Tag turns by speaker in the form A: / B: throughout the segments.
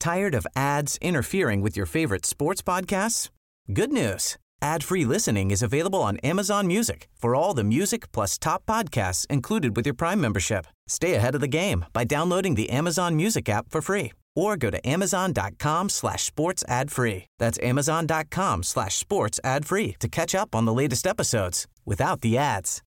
A: Tired of ads interfering with your favorite sports podcasts? Good news. Ad-free listening is available on Amazon Music for all the music plus top podcasts included with your Prime membership. Stay ahead of the game by downloading the Amazon Music app for free or go to amazon.com/sports ad free. That's amazon.com/sports ad free to catch up on the latest episodes without the ads.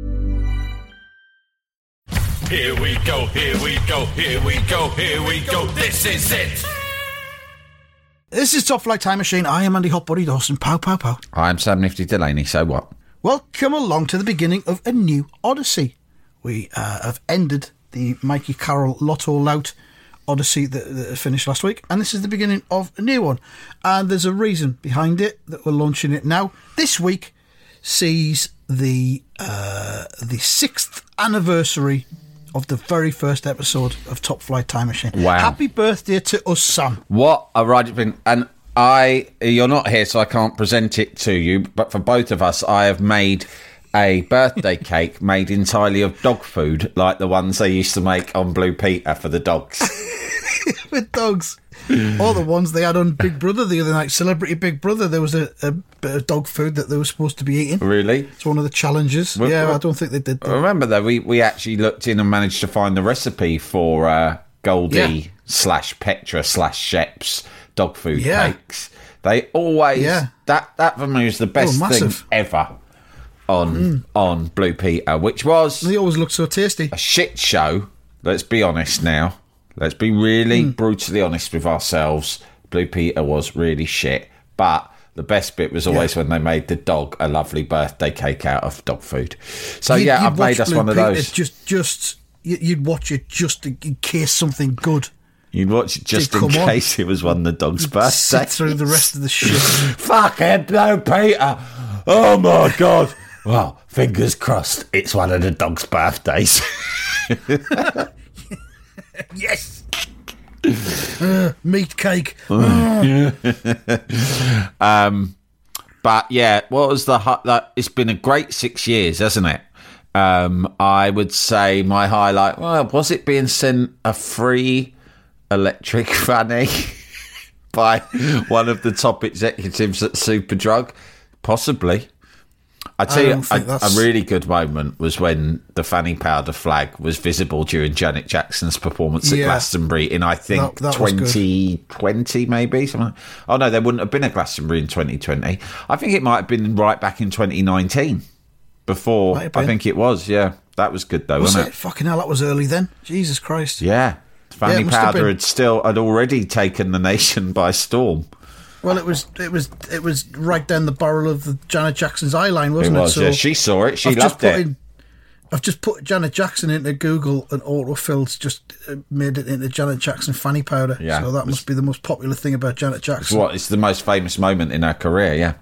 B: Here we go, here we go, here we go, here we go. This is it.
C: This is Top Flight Time Machine. I am Andy Hot Buddy Dawson. Pow, pow, pow.
D: I'm Sam Nifty Delaney. So what?
C: Welcome along to the beginning of a new Odyssey. We have ended the Mikey Carroll Lotto Lout Odyssey that finished last week, and this is the beginning of a new one. And there's a reason behind it that we're launching it now. This week sees the 6th anniversary of the very first episode of Top Flight Time Machine.
D: Wow.
C: Happy birthday to us, Sam.
D: What a ride it's been. And you're not here, so I can't present it to you, but for both of us, I have made a birthday cake made entirely of dog food, like the ones they used to make on Blue Peter for the dogs.
C: With dogs. Or the ones they had on Big Brother the other night, Celebrity Big Brother. There was a bit of dog food that they were supposed to be eating.
D: Really?
C: It's one of the challenges. I don't think they did that.
D: Remember, though, we actually looked in and managed to find the recipe for Goldie / Petra / Shep's dog food cakes. They always... That for me was the best thing ever on Blue Peter, which was...
C: They always looked so tasty.
D: A shit show, let's be honest now. Let's be really brutally honest with ourselves. Blue Peter was really shit. But the best bit was always when they made the dog a lovely birthday cake out of dog food. So, I've made us one of those.
C: You'd watch it just in case something good.
D: You'd watch it just in case it was one of the dog's birthdays.
C: Sit through the rest of the shit.
D: Fucking Blue Peter. Oh, my God. Well, fingers crossed it's one of the dog's birthdays.
C: Yes. Meat cake.
D: But what was it's been a great 6 years, hasn't it? I would say my highlight, was it being sent a free electric fanny by one of the top executives at Superdrug? Possibly. I tell you, a really good moment was when the fanny powder flag was visible during Janet Jackson's performance at Glastonbury in, I think, that 2020, maybe. Something. Oh, no, there wouldn't have been a Glastonbury in 2020. I think it might have been right back in 2019. Before, I think it was, That was good, though, wasn't it?
C: Fucking hell, that was early then. Jesus Christ.
D: Yeah. Fanny powder had already taken the nation by storm.
C: Well, it was right down the barrel of the Janet Jackson's eye line, wasn't it?
D: Was, so she saw it. She loved it. I've just put Janet Jackson into Google, and autofills just made it into Janet Jackson fanny powder. Yeah, so that must be the most popular thing about Janet Jackson. It's the most famous moment in her career, yeah.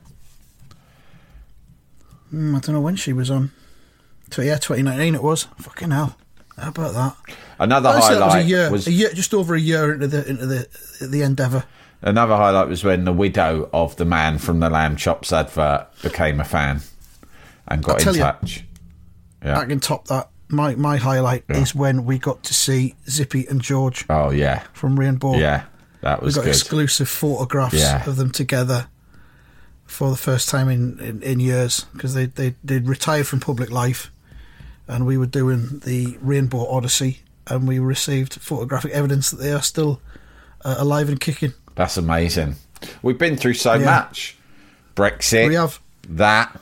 C: I don't know when she was on. So, 2019 it was. Fucking hell. How about that?
D: Another highlight
C: was just over a year into the endeavour.
D: Another highlight was when the widow of the man from the Lamb Chops advert became a fan and got in touch.
C: I can top that. My highlight is when we got to see Zippy and George.
D: Oh, yeah.
C: From Rainbow.
D: Yeah, that was good.
C: We got exclusive photographs of them together for the first time in years, because they'd retired from public life, and we were doing the Rainbow Odyssey, and we received photographic evidence that they are still alive and kicking.
D: That's amazing. We've been through so much. Brexit.
C: We have.
D: That.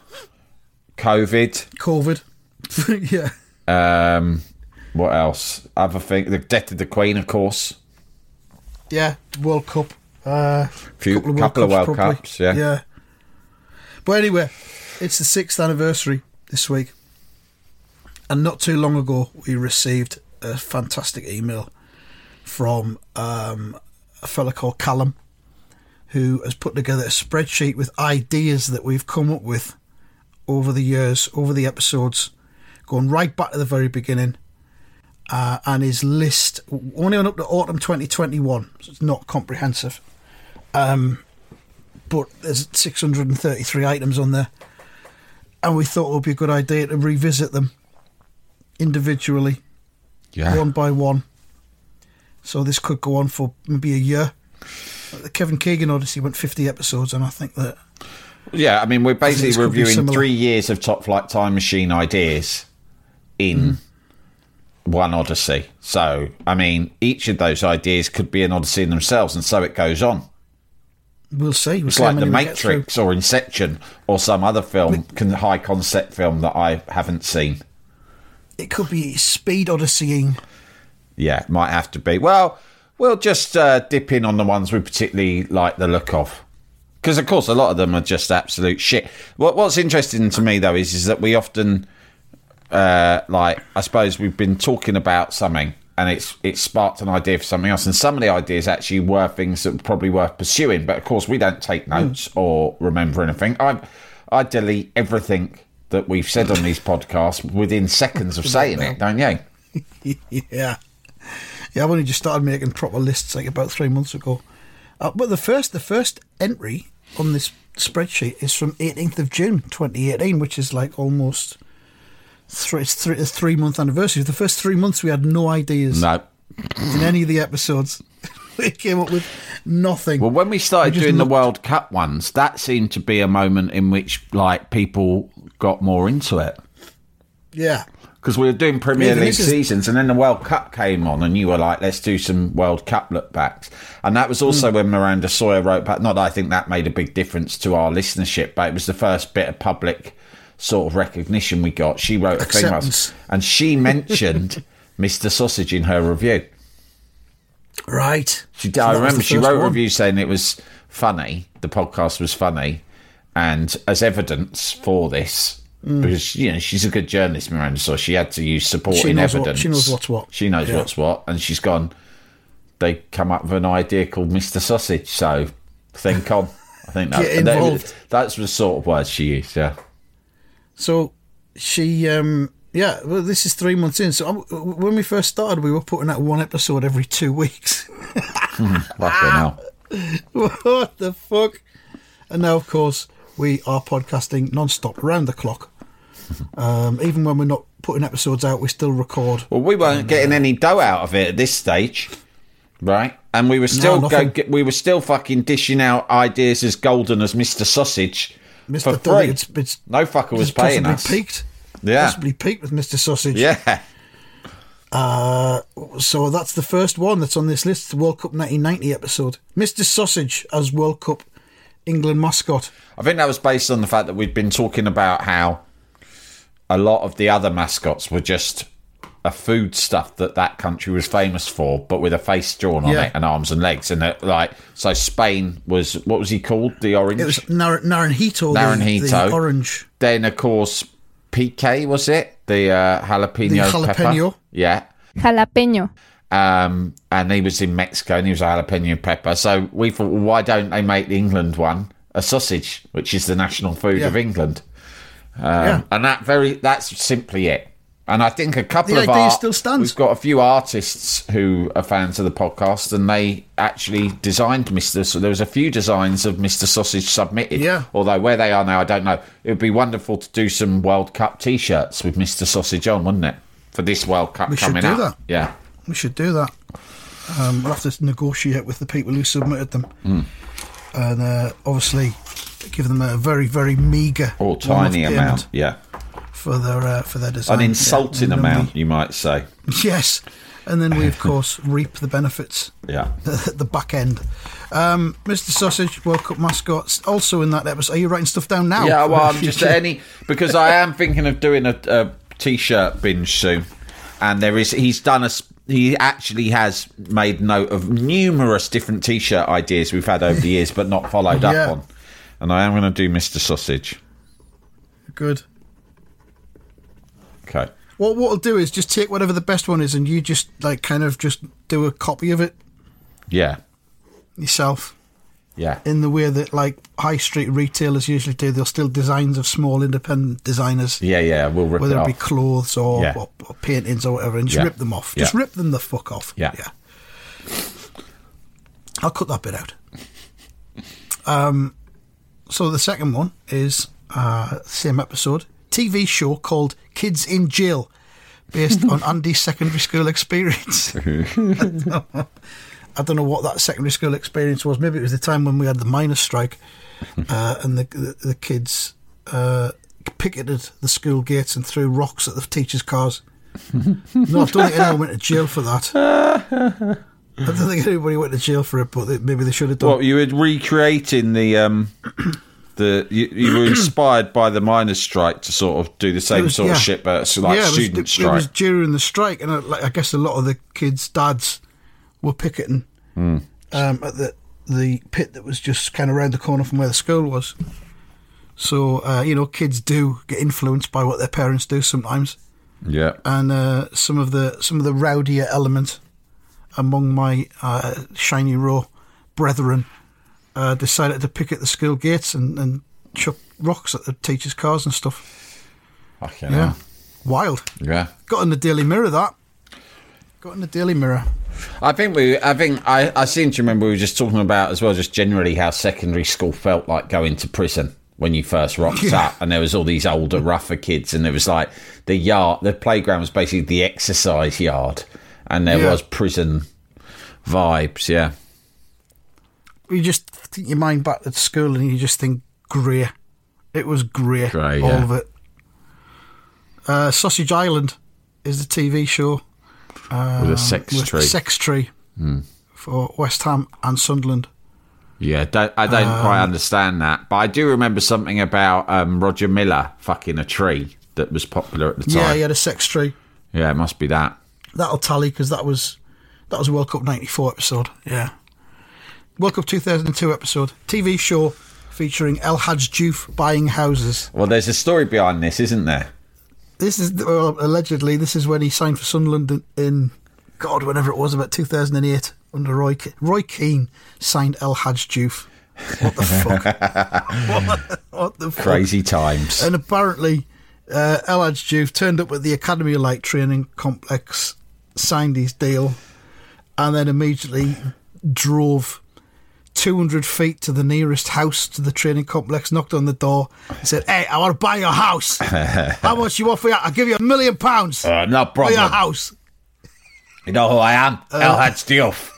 D: COVID.
C: Yeah.
D: What else? Other thing. The death of the Queen, of course.
C: Yeah. World Cup.
D: Couple of World Cups, yeah.
C: Yeah. But anyway, it's the 6th anniversary this week. And not too long ago, we received a fantastic email from a fella called Callum, who has put together a spreadsheet with ideas that we've come up with over the years, over the episodes, going right back to the very beginning, and his list only went up to autumn 2021, so it's not comprehensive, but there's 633 items on there, and we thought it would be a good idea to revisit them individually, one by one. So this could go on for maybe a year. The Kevin Keegan Odyssey went 50 episodes, and I think that...
D: Yeah, I mean, we're basically
C: could be
D: reviewing
C: similar.
D: 3 years of Top Flight Time Machine ideas in one Odyssey. So, I mean, each of those ideas could be an Odyssey in themselves, and so it goes on.
C: We'll see.
D: It's like The Matrix or Inception or some other film, high concept film that I haven't seen.
C: It could be speed Odysseying.
D: Yeah, might have to be. Well, we'll just dip in on the ones we particularly like the look of. Because, of course, a lot of them are just absolute shit. What's interesting to me, though, is that we often, I suppose we've been talking about something and it's sparked an idea for something else. And some of the ideas actually were things that were probably worth pursuing. But, of course, we don't take notes or remember anything. I delete everything that we've said on these podcasts within seconds of saying it, don't you?
C: Yeah. Yeah, I've only just started making proper lists like about 3 months ago. But the first entry on this spreadsheet is from 18th of June 2018, which is like almost a 3-month anniversary. The first 3 months we had no ideas
D: No.
C: in any of the episodes. We came up with nothing.
D: Well, when we started doing the World Cup ones, that seemed to be a moment in which like people got more into it.
C: Yeah.
D: Because we were doing Premier
C: Yeah,
D: League
C: this is-
D: seasons, and then the World Cup came on, and you were like, let's do some World Cup look-backs. And that was also when Miranda Sawyer wrote back. Not that I think that made a big difference to our listenership, but it was the first bit of public sort of recognition we got. She wrote a thing,
C: Acceptance.
D: and she mentioned Mr. Sausage in her review.
C: Right.
D: I remember she wrote a review saying it was funny, the podcast was funny, and as evidence for this... Because she's a good journalist, Miranda, so she had to use supporting evidence.
C: She knows what's what.
D: She knows what's what, and she's gone. They come up with an idea called Mr. Sausage. So think on. I think
C: Get involved.
D: That's the sort of words she used. Yeah.
C: So she, well, this is 3 months in. So when we first started, we were putting out one episode every 2 weeks.
D: Fucking hell.
C: What the fuck? And now, of course, we are podcasting non-stop, around the clock. Even when we're not putting episodes out, we still record.
D: Well, we weren't getting any dough out of it at this stage, right? And we were still we were still fucking dishing out ideas as golden as Mr. Sausage for free.
C: It's
D: no fucker was paying us.
C: Peaked.
D: Yeah,
C: possibly peaked with Mr. Sausage.
D: Yeah.
C: So that's the first one that's on this list. The World Cup 1990 episode. Mr. Sausage as World Cup England mascot.
D: I think that was based on the fact that we'd been talking about how a lot of the other mascots were just a food stuff that country was famous for, but with a face drawn on it and arms and legs. And so Spain was, what was he called? The orange?
C: It was Naranjito. The orange.
D: Then, of course, Piqué, was it? The jalapeno pepper. Yeah.
E: Jalapeño.
D: And he was in Mexico and he was a jalapeno pepper. So we thought, well, why don't they make the England one a sausage, which is the national food of England? And that's simply it. And I think a couple
C: the
D: of
C: idea still stands.
D: We've got a few artists who are fans of the podcast, and they actually designed Mr. So there was a few designs of Mr. Sausage submitted.
C: Yeah.
D: Although where they are now, I don't know. It would be wonderful to do some World Cup T-shirts with Mr. Sausage on, wouldn't it? For this World Cup coming up.
C: We should do that.
D: Yeah.
C: We should do that. We'll have to negotiate with the people who submitted them. And obviously give them a very, very meagre
D: or tiny amount. Yeah.
C: For their design.
D: An insulting amount, you might say.
C: Yes. And then we, of course, reap the benefits at the back end. Mr. Sausage, World Cup mascots, also in that episode. Are you writing stuff down now?
D: Yeah, well, I'm just because I am thinking of doing a T-shirt binge soon. And he actually has made note of numerous different T-shirt ideas we've had over the years, but not followed up on. And I am going to do Mr. Sausage.
C: Good.
D: Okay.
C: What we'll do is just take whatever the best one is, and you just just do a copy of it.
D: Yeah.
C: Yourself.
D: Yeah.
C: In the way that high street retailers usually do, they'll steal designs of small independent designers.
D: Yeah. We'll rip it off.
C: Whether it be clothes or paintings or whatever, and just rip them off. Just rip them the fuck off.
D: Yeah.
C: I'll cut that bit out. So the second one is same episode. TV show called Kids in Jail, based on Andy's secondary school experience. I don't know what that secondary school experience was. Maybe it was the time when we had the miners' strike, and the kids picketed the school gates and threw rocks at the teachers' cars. No, I don't think anyone went to jail for that. I don't think anybody went to jail for it, but maybe they should have done.
D: What, you were recreating you were inspired by the miners' strike to sort of do the same sort of shit, but it's like student strike.
C: It was during the strike, and I guess a lot of the kids' dads were picketing at the pit that was just kind of around the corner from where the school was. So, kids do get influenced by what their parents do sometimes.
D: Yeah.
C: And some of the rowdier element among my Shiny Row brethren decided to picket the school gates and chuck rocks at the teachers' cars and stuff.
D: Fucking hell.
C: Wild.
D: Yeah.
C: Got in the Daily Mirror, that. Got in the Daily Mirror.
D: I seem to remember we were just talking about as well, just generally how secondary school felt like going to prison when you first rocked up, and there was all these older, rougher kids, and it was like the playground was basically the exercise yard, and there was prison vibes. Yeah,
C: you just think your mind back to school, and you just think grey. It was grey, all of it. Sausage Island is the TV show
D: with a sex tree
C: for West Ham and Sunderland.
D: Yeah, I don't quite understand that, but I do remember something about Roger Miller fucking a tree that was popular at the time.
C: Yeah, he had a sex tree.
D: Yeah, it must be that.
C: That'll tally, because that was a World Cup 94 episode. Yeah, World Cup 2002 episode. TV show featuring El Hadj Diouf buying houses.
D: Well, there's a story behind this, isn't there?
C: Allegedly, this is when he signed for Sunderland in whenever it was, about 2008. Under Roy Keane signed El Hadj Diouf. What the fuck? What the fuck?
D: Crazy times.
C: And apparently, El Hadj Diouf turned up at the Academy of Light training complex, signed his deal, and then immediately drove 200 feet to the nearest house to the training complex, knocked on the door, and said, "Hey, I want to buy your house. How much you want for that? I'll give you £1 million.
D: No problem.
C: For your house."
D: You know who I am? El Hadj Diouf.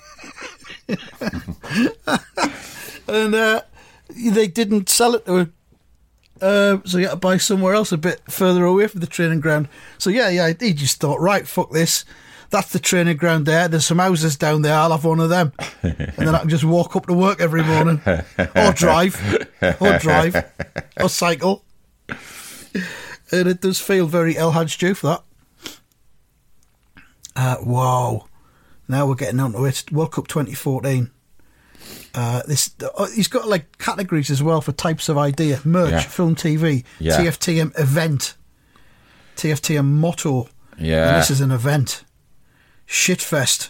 C: And they didn't sell it to him, so he had to buy somewhere else a bit further away from the training ground. So he just thought, right, fuck this, that's the training ground there, there's some houses down there, I'll have one of them, and then I can just walk up to work every morning, or drive, or cycle. And it does feel very El Hadj Diouf, that. Whoa. Now we're getting on to it. World Cup 2014. He's got like categories as well for types of idea: merch, film, TV, TFTM event, TFTM motto. Yeah, and this is an event. Shitfest.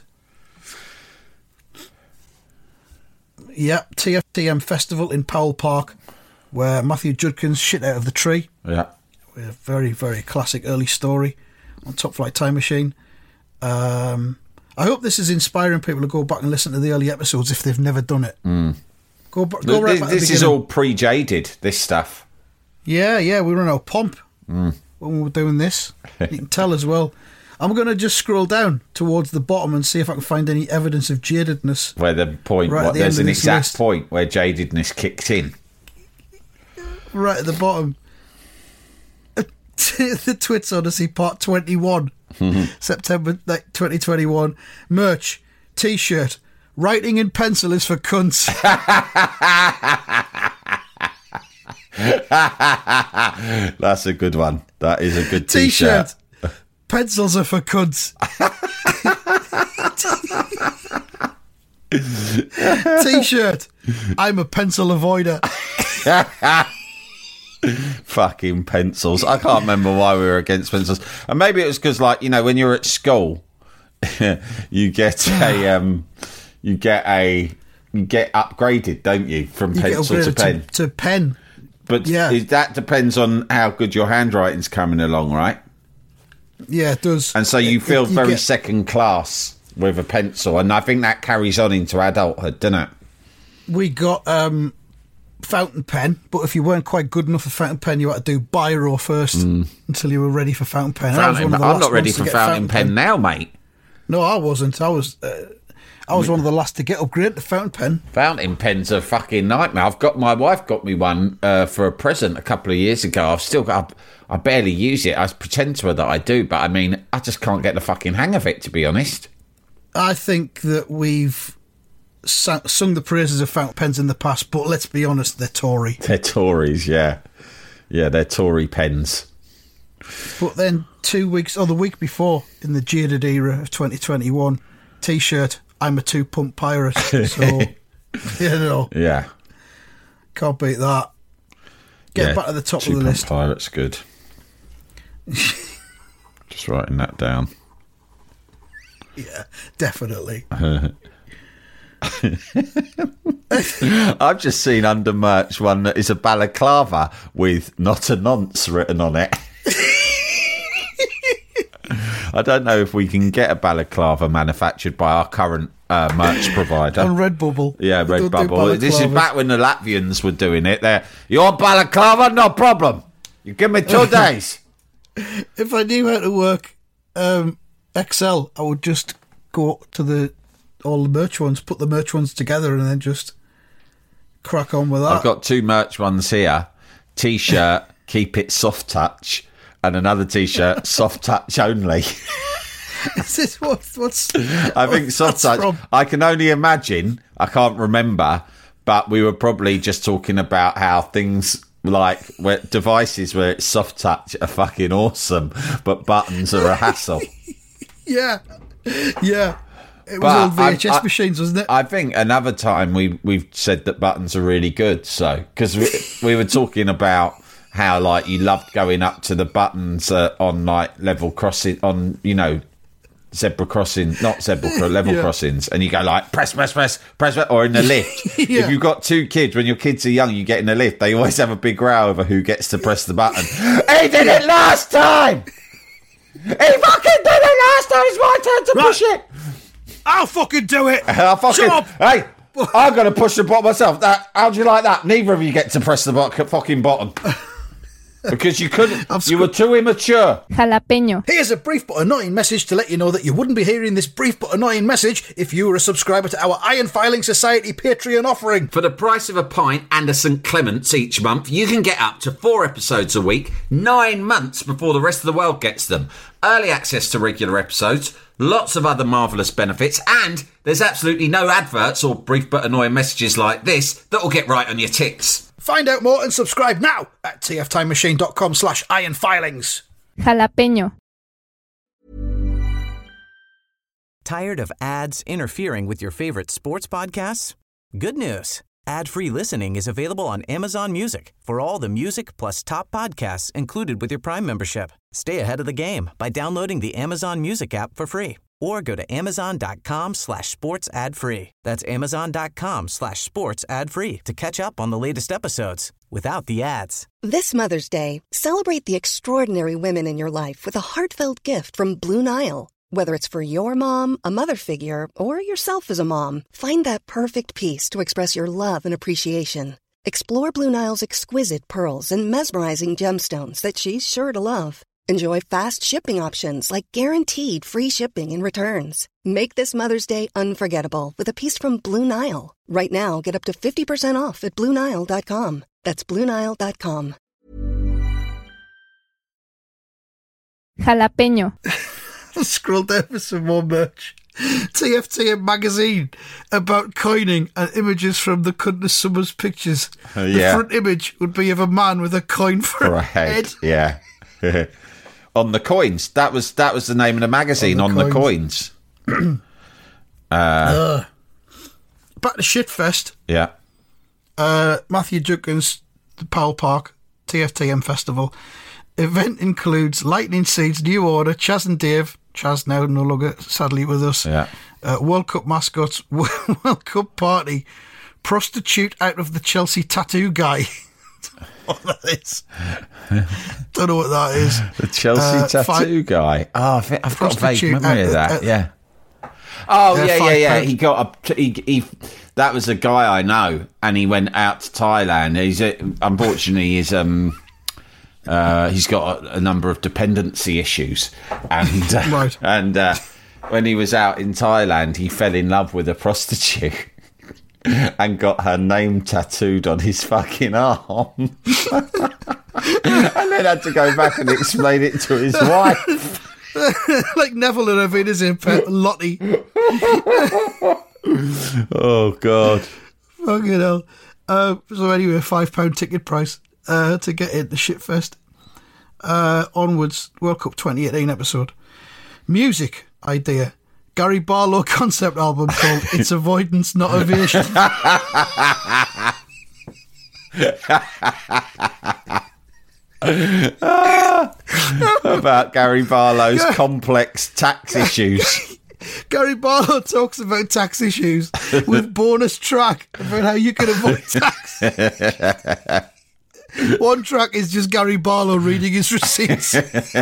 C: Yeah, TFTM festival in Powell Park, where Matthew Judkins shit out of the tree.
D: Yeah,
C: with a very, very classic early story on Top Flight Time Machine. I hope this is inspiring people to go back and listen to the early episodes if they've never done it. Go right back.
D: This is all pre-jaded, this stuff.
C: Yeah, we were in our pomp when we were doing this. You can tell as well. I'm going to just scroll down towards the bottom and see if I can find any evidence of jadedness.
D: Where the point, there's an exact point where jadedness kicked in.
C: Right at the bottom. The Twits Odyssey Part 21. September 2021. Merch, T-shirt, writing in pencil is for cunts.
D: That's a good one. That is a good T-shirt.
C: Pencils are for cunts. T-shirt, I'm a pencil avoider.
D: Fucking pencils. I can't remember why we were against pencils. And maybe it was because, like, you know, when you're at school, you get upgraded, don't you, from pencil to pen?
C: To pen.
D: But that depends on how good your handwriting's coming along, right?
C: Yeah, it does.
D: And so you feel very second class with a pencil, and I think that carries on into adulthood, doesn't it?
C: We got fountain pen, but if you weren't quite good enough for fountain pen, you had to do biro first until you were ready for fountain pen.
D: I'm not ready for fountain pen now, mate.
C: No, I wasn't. I I was one of the last to get upgraded to fountain pen.
D: Fountain pen's a fucking nightmare. My wife got me one for a present a couple of years ago. I've still got, I barely use it. I pretend to her that I do, but I mean, I just can't get the fucking hang of it, to be honest.
C: I think that we've sung the praises of fountain pens in the past, but let's be honest, they're Tory.
D: They're Tories, yeah. Yeah, they're Tory pens.
C: But then the week before, in the jaded era of 2021, T-shirt, I'm a 2-pump pirate. So,
D: Yeah.
C: Can't beat that. Get back to the top of the list.
D: 2-pump pirate's good. Just writing that down.
C: Yeah, definitely.
D: I've just seen under merch one that is a balaclava with "not a nonce" written on it. I don't know if we can get a balaclava manufactured by our current merch provider.
C: On Redbubble.
D: Yeah, Redbubble. This is back when the Latvians were doing it. You want balaclava? No problem. You give me 2 days.
C: If I knew how to work Excel, I would just go to all the merch ones, put the merch ones together, and then just crack on with that.
D: I've got 2 merch ones here. T-shirt, keep it soft touch, and another T-shirt, soft touch only.
C: Is this what's?
D: I think soft touch.
C: From?
D: I can only imagine. I can't remember, but we were probably just talking about how things like devices where it's soft touch are fucking awesome, but buttons are a hassle.
C: Yeah. It was old VHS machines, wasn't it?
D: I think another time we've said that buttons are really good. So because we were talking about how like you loved going up to the buttons on like level crossing on zebra crossing, not level crossings, and you go like press, or in the lift.
C: Yeah.
D: If you've got 2 kids, when your kids are young, you get in the lift. They always have a big row over who gets to press the button. He did it last time. He fucking did it last time. It's my turn to push it.
C: I'll fucking do it.
D: Shut up. Hey, I'm going to push the button myself. How do you like that? Neither of you get to press the fucking button. Because you couldn't. You were too immature.
E: Jalapeño.
C: Here's a brief but annoying message to let you know that you wouldn't be hearing this brief but annoying message if you were a subscriber to our Iron Filing Society Patreon offering.
D: For the price of a pint and a St Clement's each month, you can get up to 4 episodes a week, 9 months before the rest of the world gets them. Early access to regular episodes, lots of other marvellous benefits, and there's absolutely no adverts or brief but annoying messages like this that'll get right on your tits.
C: Find out more and subscribe now at tftimemachine.com/ironfilings.
E: Jalapeño.
A: Tired of ads interfering with your favorite sports podcasts? Good news. Ad-free listening is available on Amazon Music for all the music plus top podcasts included with your Prime membership. Stay ahead of the game by downloading the Amazon Music app for free or go to amazon.com/sports ad free. That's amazon.com/sports ad free to catch up on the latest episodes without the ads.
F: This Mother's Day, celebrate the extraordinary women in your life with a heartfelt gift from Blue Nile. Whether it's for your mom, a mother figure, or yourself as a mom, find that perfect piece to express your love and appreciation. Explore Blue Nile's exquisite pearls and mesmerizing gemstones that she's sure to love. Enjoy fast shipping options like guaranteed free shipping and returns. Make this Mother's Day unforgettable with a piece from Blue Nile. Right now, get up to 50% off at BlueNile.com. That's BlueNile.com.
E: Jalapeño.
C: Scroll down for some more merch. TFTM magazine about coining and images from the Cundas Summers pictures. The front image would be of a man with a coin for a head.
D: Yeah. On the coins. That was the name of the magazine. On the coins.
C: Back to Shitfest.
D: Yeah.
C: Matthew Junkins, the Powell Park TFTM Festival. Event includes Lightning Seeds, New Order, Chaz and Dave. Chaz now no longer sadly with us.
D: Yeah.
C: World Cup mascots, World Cup party, prostitute out of the Chelsea tattoo guy. What that is? Don't know what that is.
D: The Chelsea tattoo guy. Oh, I've got a vague memory of that. Yeah. Oh yeah. He got he. That was a guy I know, and he went out to Thailand. Unfortunately, he's got a number of dependency issues, and
C: right.
D: and when he was out in Thailand, he fell in love with a prostitute and got her name tattooed on his fucking arm. And then had to go back and explain it to his wife.
C: Like Neville and Avina's pet, Lottie.
D: Oh, God.
C: Fucking hell. So anyway, £5 ticket price to get in the Shitfest. Onwards, World Cup 2018 episode. Music idea. Gary Barlow concept album called It's Avoidance, Not Evasion.
D: About Gary Barlow's complex tax issues.
C: Gary Barlow talks about tax issues with bonus track about how you can avoid tax. One track is just Gary Barlow reading his receipts.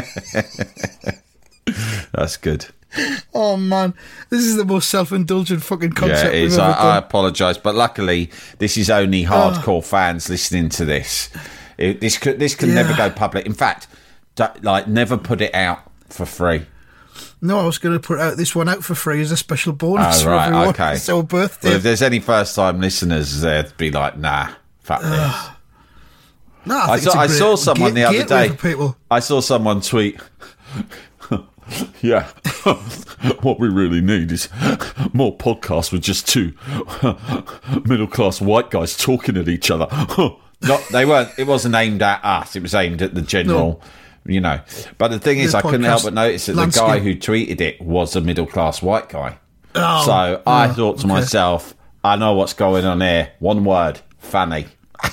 D: That's good.
C: Oh man, this is the most self-indulgent fucking concept.
D: Yeah, it is.
C: we've ever
D: I
C: done.
D: apologise, but luckily this is only hardcore fans listening to this. This can never go public. In fact, never put it out for free.
C: No, I was going to put this one out for free as a special bonus for everyone.
D: Okay.
C: It's our birthday.
D: Well, if there's any first-time listeners, they'd be like, "Nah, fuck this."
C: No,
D: I saw someone the other day.
C: People.
D: I saw someone tweet. Yeah, what we really need is more podcasts with just two middle-class white guys talking at each other. They weren't. It wasn't aimed at us. It was aimed at the general, But the thing is, I couldn't help but notice that the guy who tweeted it was a middle-class white guy. So I thought to myself, I know what's going on here. One word, Fanny.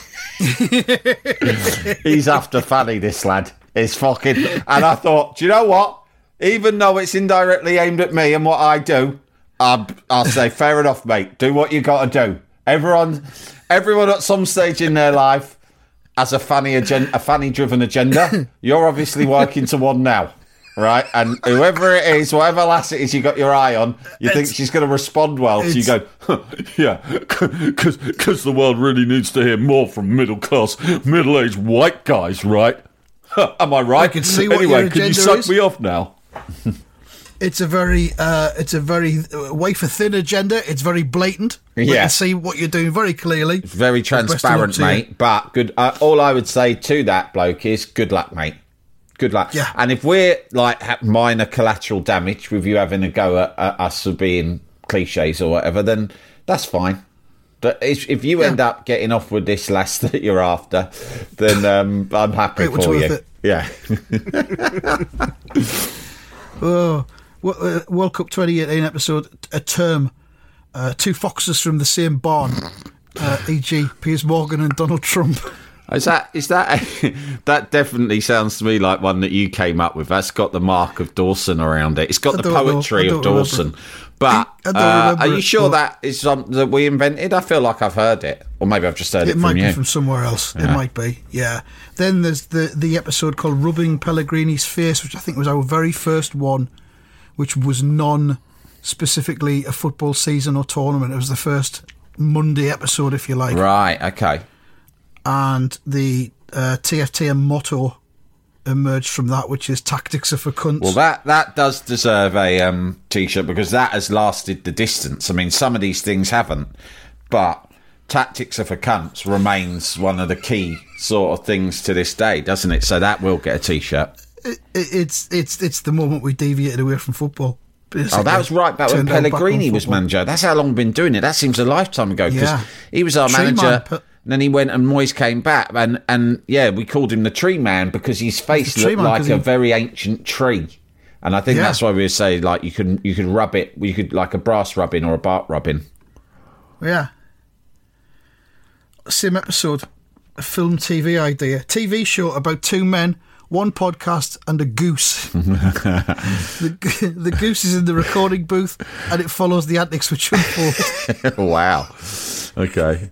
D: He's after Fanny, this lad. It's fucking... And I thought, do you know what? Even though it's indirectly aimed at me and what I do, I'll say, fair enough, mate. Do what you got to do. Everyone at some stage in their life has a Fanny-driven agenda. You're obviously working to one now, right? And whoever it is, whatever lass it is you got your eye on, you think she's going to respond well. So you go, yeah, because the world really needs to hear more from middle-class, middle-aged white guys, right? Am I right?
C: I can see what
D: anyway,
C: your
D: can you
C: agenda
D: suck
C: is.
D: me off now?
C: It's a very wafer thin agenda. It's very blatant. We can see what you're doing very clearly.
D: It's very transparent, mate. But good. All I would say to that bloke is good luck, mate. Good luck.
C: Yeah.
D: And if we're like minor collateral damage with you having a go at us for being cliches or whatever, then that's fine. But if you end up getting off with this lass that you're after, then I'm happy for you.
C: It.
D: Yeah.
C: World Cup 2018 episode, a term, two foxes from the same barn, e.g. Piers Morgan and Donald Trump.
D: Is that that definitely sounds to me like one that you came up with. That's got the mark of Dawson around it. It's got the poetry of Dawson. But are you sure that is something that we invented? I feel like I've heard it. Or maybe I've just heard it from you.
C: It might be from somewhere else. Yeah. It might be, yeah. Then there's the episode called Rubbing Pellegrini's Face, which I think was our very first one, which was non-specifically a football season or tournament. It was the first Monday episode, if you like.
D: Right, okay.
C: And the TFTM motto emerged from that, which is "Tactics are for cunts."
D: Well, that does deserve a T-shirt because that has lasted the distance. I mean, some of these things haven't, but "Tactics are for cunts" remains one of the key sort of things to this day, doesn't it? So that will get a T-shirt.
C: It's the moment we deviated away from football.
D: Oh, that was right back when Pellegrini was manager. That's how long we've been doing it. That seems a lifetime ago because he was our manager. And then he went and Moyes came back and we called him the Tree Man because his face looked like a very ancient tree. And I think that's why we would say like you could rub it, you could like a brass rubbing or a bark rubbing.
C: Yeah. Same episode, a film TV idea. TV show about two men, one podcast and a goose. The goose is in the recording booth and it follows the antics which unfold.
D: Wow. Okay.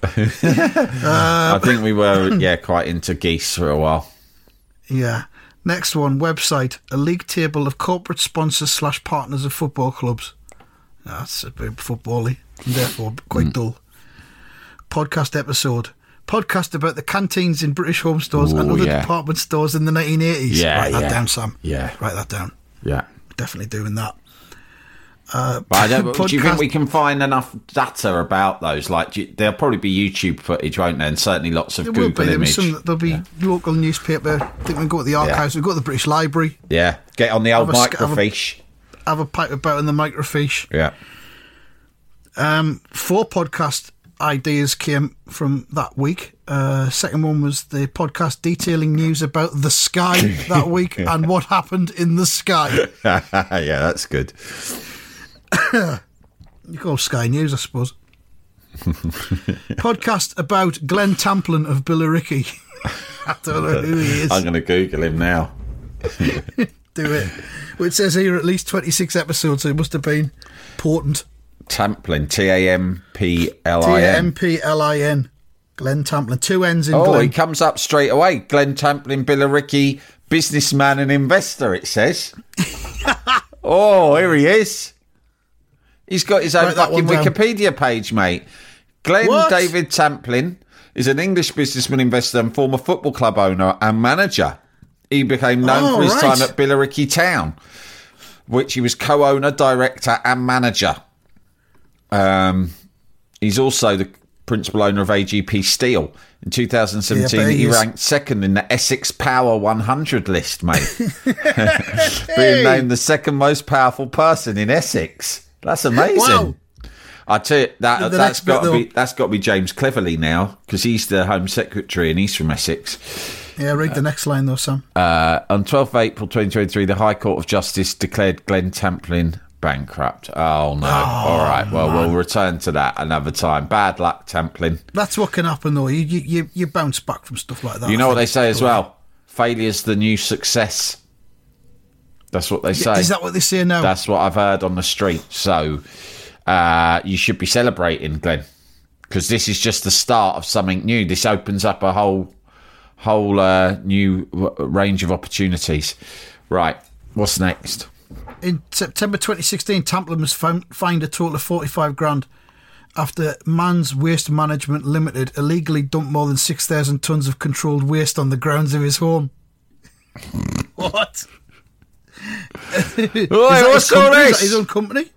D: I think we were quite into geese for a while.
C: Yeah. Next one, website, a league table of corporate sponsors / partners of football clubs. That's a bit football-y, and therefore quite dull. Podcast episode, podcast about the canteens in British home stores and other department stores in the 1980s. Write that down, Sam.
D: Yeah.
C: Write that down.
D: Yeah.
C: Definitely doing that.
D: But I don't, do you think we can find enough data about those? Like, there'll probably be YouTube footage, won't there? And certainly lots of Google image.
C: There'll be local newspaper. I think we can go to the archives. We go to the British Library.
D: Yeah, get on the old microfiche.
C: Have a pipe about in the microfiche.
D: Yeah.
C: 4 podcast ideas came from that week. Second one was the podcast detailing news about the sky that week and what happened in the sky.
D: Yeah, that's good.
C: You call Sky News, I suppose. Podcast about Glenn Tamplin of Billericay. I don't know who he is.
D: I'm going to Google him now.
C: Do it. Well, it says here at least 26 episodes, so it must have been important.
D: Tamplin, Tamplin.
C: Tamplin. Glenn Tamplin. 2 N's in Glenn.
D: Oh, he comes up straight away. Glenn Tamplin, Billericay, businessman and investor, it says. Oh, here he is. He's got his own fucking Wikipedia page, mate. Glenn David Tamplin is an English businessman, investor and former football club owner and manager. He became known for his time at Billericay Town, which he was co-owner, director and manager. He's also the principal owner of AGP Steel. In 2017, he ranked second in the Essex Power 100 list, mate. Being named the second most powerful person in Essex. That's amazing. Wow. I tell you, that's got to be James Cleverly now, because he's the Home Secretary and he's from Essex.
C: Yeah, read the next line though, Sam.
D: On 12th April 2023, the High Court of Justice declared Glenn Tamplin bankrupt. Oh, no. All right, well, we'll return to that another time. Bad luck, Tamplin.
C: That's what can happen, though. You bounce back from stuff like that.
D: You know what they say as well? Failure's the new success. That's what they say.
C: Is that what they say now?
D: That's what I've heard on the street. So you should be celebrating, Glenn, because this is just the start of something new. This opens up a whole new range of opportunities. Right, what's next?
C: In September 2016, Tamplin was fined a total of 45 grand after Man's Waste Management Limited illegally dumped more than 6,000 tonnes of controlled waste on the grounds of his home. What?
D: What's all this?
C: Is that his own company?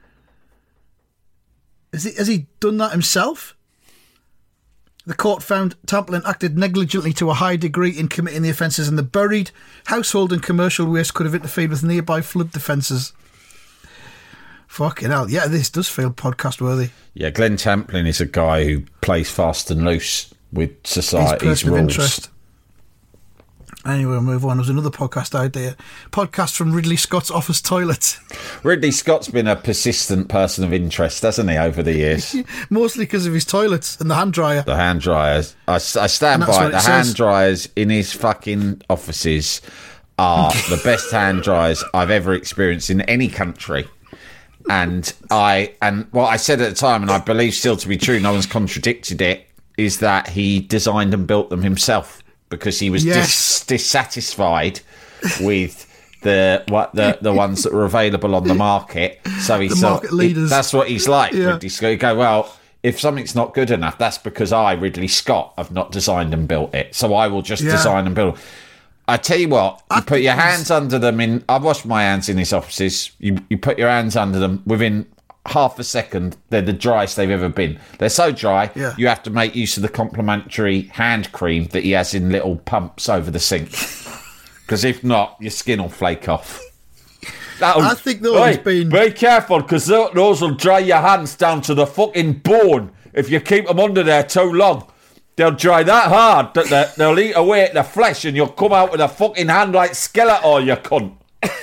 C: Has he done that himself? The court found Tamplin acted negligently to a high degree in committing the offences, and the buried household and commercial waste could have interfered with nearby flood defences. Fucking hell. Yeah, this does feel podcast worthy.
D: Yeah, Glenn Tamplin is a guy who plays fast and loose with society's rules. Of interest.
C: Anyway, we'll move on. There's another podcast idea. Podcast from Ridley Scott's office toilet.
D: Ridley Scott's been a persistent person of interest, hasn't he, over the years?
C: Mostly because of his toilets and the hand dryer.
D: The hand dryers. I stand by it. The hand dryers in his fucking offices are the best hand dryers I've ever experienced in any country. And what I said at the time, and I believe still to be true, no one's contradicted it, is that he designed and built them himself. Because he was dissatisfied with the ones that were available on the market, so he thought market leaders. That's what he's like. Yeah. Ridley Scott. You go, well, if something's not good enough, that's because I, Ridley Scott, have not designed and built it. So I will just design and build. I tell you what, you put your hands under them. I've washed my hands in his offices. You put your hands under them within half a second, they're the driest they've ever been. They're so dry, you have to make use of the complimentary hand cream that he has in little pumps over the sink. Because if not, your skin will flake off.
C: I think those been...
D: Be careful, because those will dry your hands down to the fucking bone. If you keep them under there too long, they'll dry that hard that they'll eat away at the flesh and you'll come out with a fucking hand like Skeletor, you cunt.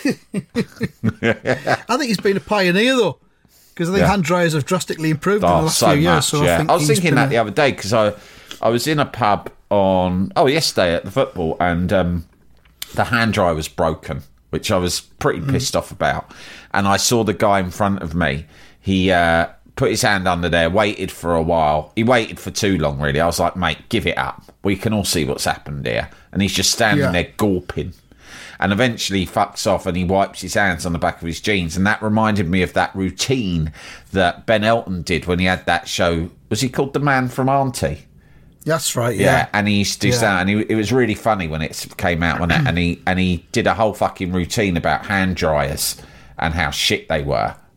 C: I think he's been a pioneer, though. Because I think hand dryers have drastically improved in the last few years. So I
D: was thinking that the other day, because I was in a pub yesterday at the football, and the hand dryer was broken, which I was pretty pissed off about. And I saw the guy in front of me. He put his hand under there, waited for a while. He waited for too long, really. I was like, mate, give it up. We can all see what's happened here. And he's just standing there gawping. And eventually he fucks off and he wipes his hands on the back of his jeans. And that reminded me of that routine that Ben Elton did when he had that show. Was he called The Man from Auntie?
C: That's right, yeah.
D: And he used to do that. And it was really funny when it came out. And he did a whole fucking routine about hand dryers and how shit they were.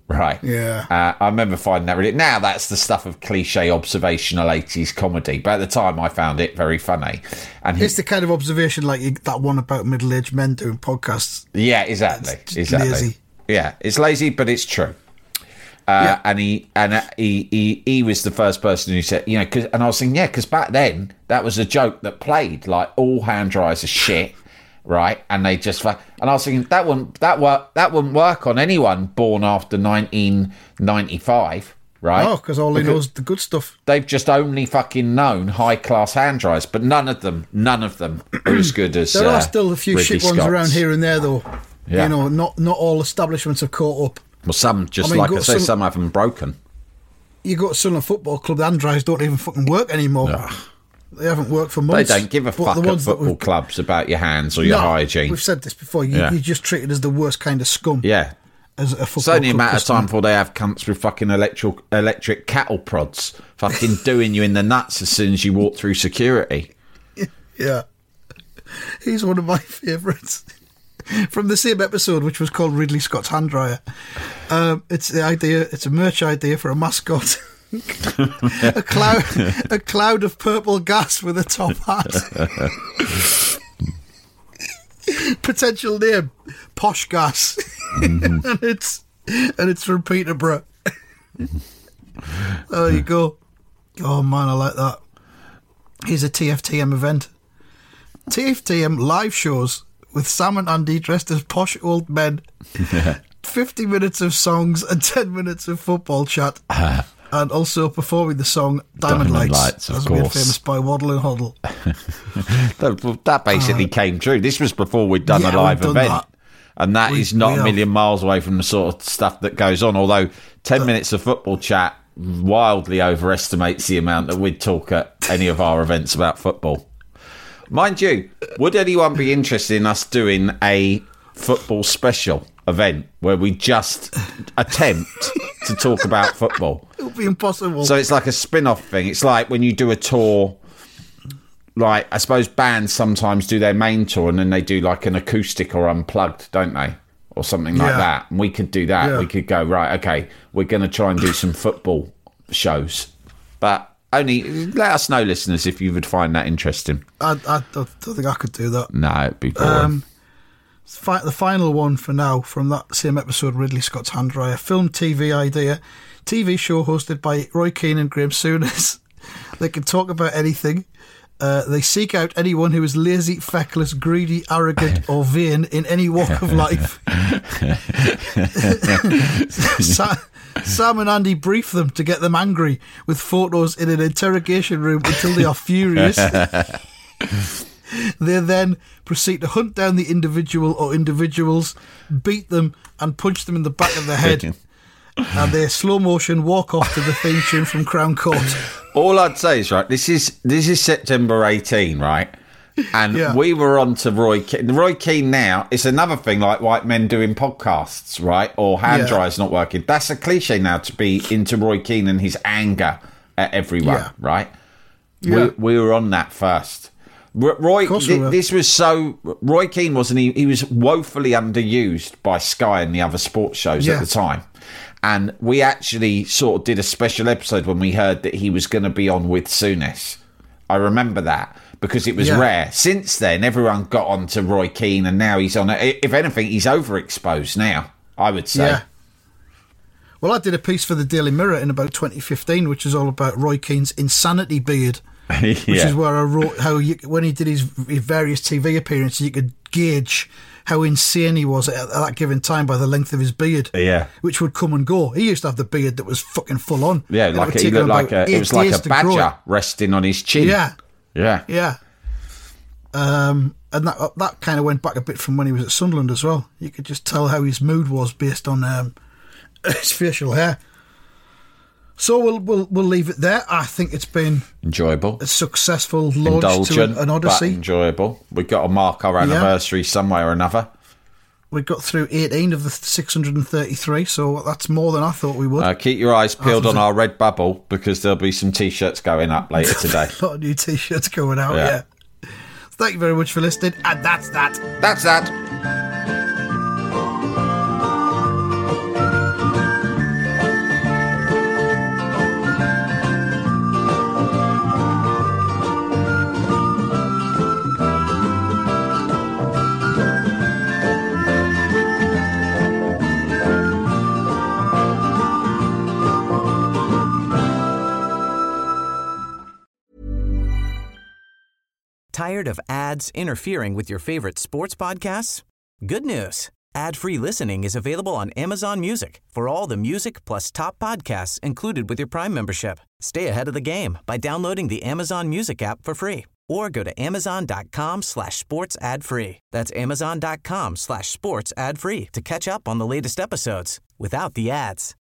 D: Right.
C: Yeah.
D: I remember finding that really. Now that's the stuff of cliche observational 80s comedy, but at the time I found it very funny. And
C: it's the kind of observation like that one about middle-aged men doing podcasts.
D: Yeah, exactly.
C: It's lazy.
D: Yeah, it's lazy, but it's true. And he was the first person who said, you know, and I was thinking, because back then that was a joke that played, like all hand dryers are shit. Right, and they just and I was thinking that wouldn't work on anyone born after 1995, right?
C: Oh, because all he knows is the good stuff.
D: They've just only fucking known high class hand dryers, but none of them are as good as.
C: There are still a few
D: Ridley
C: shit ones
D: Scott's.
C: around here and there, though.
D: Yeah.
C: You know, not all establishments have caught up.
D: Well, some just some have them broken.
C: You go to Sunderland Football Club, the hand dryers don't even fucking work anymore.
D: Ugh.
C: They haven't worked for months.
D: They don't give a fuck at football clubs about your hands or your hygiene.
C: We've said this before. You're just treated as the worst kind of scum.
D: Yeah.
C: As a football
D: it's only a
C: club
D: matter
C: customer.
D: of time before they have cunts with fucking electric cattle prods fucking doing you in the nuts as soon as you walk through security.
C: Yeah. He's one of my favourites. From the same episode, which was called Ridley Scott's Hand Dryer. It's a merch idea for a mascot. a cloud of purple gas with a top hat. Potential name, Posh Gas. and it's from Peterborough. There you go. Oh man, I like that. Here's a TFTM event. TFTM live shows with Sam and Andy dressed as posh old men. 50 minutes of songs and 10 minutes of football chat. And also performing the song Diamond Lights,
D: of
C: as
D: course.
C: made famous by Waddle and Hoddle.
D: That basically came true. This was before we'd done a live event.
C: That.
D: And that is not a million miles away from the sort of stuff that goes on. Although 10 minutes of football chat wildly overestimates the amount that we'd talk at any of our events about football. Mind you, would anyone be interested in us doing a football special event where we just attempt to talk about football?
C: It would be impossible.
D: So it's like a spin-off thing. It's like when you do a tour, like I suppose bands sometimes do their main tour and then they do like an acoustic or unplugged, don't they? Or something like that. And we could do that.
C: Yeah.
D: We could go, right, okay, we're going to try and do some football shows. But only let us know, listeners, if you would find that interesting.
C: I don't think I could do that.
D: No, it'd be boring.
C: The final one for now from that same episode, Ridley Scott's Hand Dryer. Film TV idea. TV show hosted by Roy Keane and Graham Souness. They can talk about anything. They seek out anyone who is lazy, feckless, greedy, arrogant or vain in any walk of life. Sam and Andy brief them to get them angry with photos in an interrogation room until they are furious. They then proceed to hunt down the individual or individuals, beat them and punch them in the back of the head. And they slow motion walk off to the theme tune from Crown Court.
D: All I'd say is, right, this is September 18, right? And we were on to Roy Keane. Roy Keane now, it's another thing like white men doing podcasts, right? Or hand dryers not working. That's a cliche now to be into Roy Keane and his anger at everyone, right?
C: Yeah.
D: We were on that first. Roy Keane wasn't he was woefully underused by Sky and the other sports shows at the time. And we actually sort of did a special episode when we heard that he was going to be on with Souness. I remember that because it was rare. Since then, everyone got on to Roy Keane and now he's on it. If anything, he's overexposed now, I would say. Yeah.
C: Well, I did a piece for the Daily Mirror in about 2015, which is all about Roy Keane's insanity beard. Which is where I wrote how when he did his various TV appearances, you could gauge how insane he was at that given time by the length of his beard. Yeah, which would come and go. He used to have the beard that was fucking full on.
D: Yeah, like he looked like it was like a badger resting on his chin. Yeah.
C: And that kind of went back a bit from when he was at Sunderland as well. You could just tell how his mood was based on his facial hair. So we'll leave it there. I think it's been
D: enjoyable,
C: a successful launch to an Odyssey.
D: But enjoyable. We've got to mark our anniversary somewhere or another.
C: We got through 18 of the 633, so that's more than I thought we would.
D: Keep your eyes peeled on our Redbubble because there'll be some T-shirts going up later today.
C: A lot of new T-shirts going out. Yeah. Thank you very much for listening, and that's that.
D: That's that.
A: Tired of ads interfering with your favorite sports podcasts? Good news. Ad-free listening is available on Amazon Music for all the music plus top podcasts included with your Prime membership. Stay ahead of the game by downloading the Amazon Music app for free or go to amazon.com/sports ad free. That's amazon.com/sports ad free to catch up on the latest episodes without the ads.